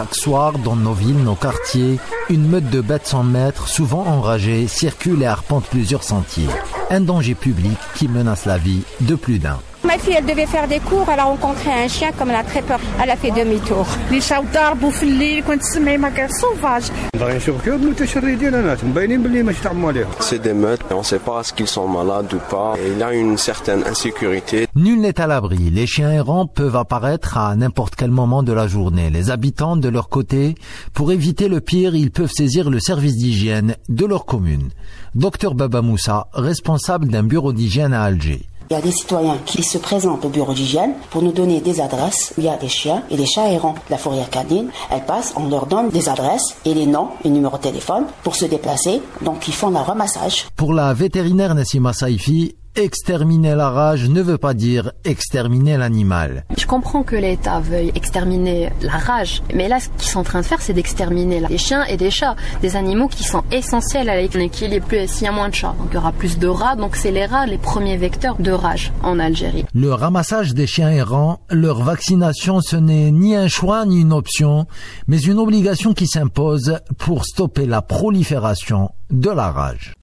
Chaque soir, dans nos villes, nos quartiers, une meute de bêtes sans maître, souvent enragées, circule et arpente plusieurs sentiers. Un danger public qui menace la vie de plus d'un. Ma fille, elle devait faire des cours, elle a rencontré un chien, comme elle a très peur, elle a fait demi-tour. Les chats d'arbres في الليل كنت تسمعي ما sauvage. C'est des meutes, on ne sait pas est-ce qu'ils sont malades ou pas. Et il y a une certaine insécurité. Nul n'est à l'abri. Les chiens errants peuvent apparaître à n'importe quel moment de la journée. Les habitants, de leur côté, pour éviter le pire, ils peuvent saisir le service d'hygiène de leur commune. Dr Baba Moussa, responsable d'un bureau d'hygiène à Alger. Il y a des citoyens qui se présentent au bureau d'hygiène pour nous donner des adresses où il y a des chiens et des chats errants. La fourrière canine, elle passe, on leur donne des adresses et les noms et numéros de téléphone pour se déplacer. Donc ils font un ramassage. Pour la vétérinaire Nassima Saifi, exterminer la rage ne veut pas dire exterminer l'animal. Je comprends que l'État veuille exterminer la rage, mais là, ce qu'ils sont en train de faire, c'est d'exterminer des chiens et des chats, des animaux qui sont essentiels à l'équilibre. S'il y a moins de chats, donc il y aura plus de rats, donc c'est les rats les premiers vecteurs de rage en Algérie. Le ramassage des chiens errants, leur vaccination, ce n'est ni un choix ni une option, mais une obligation qui s'impose pour stopper la prolifération de la rage.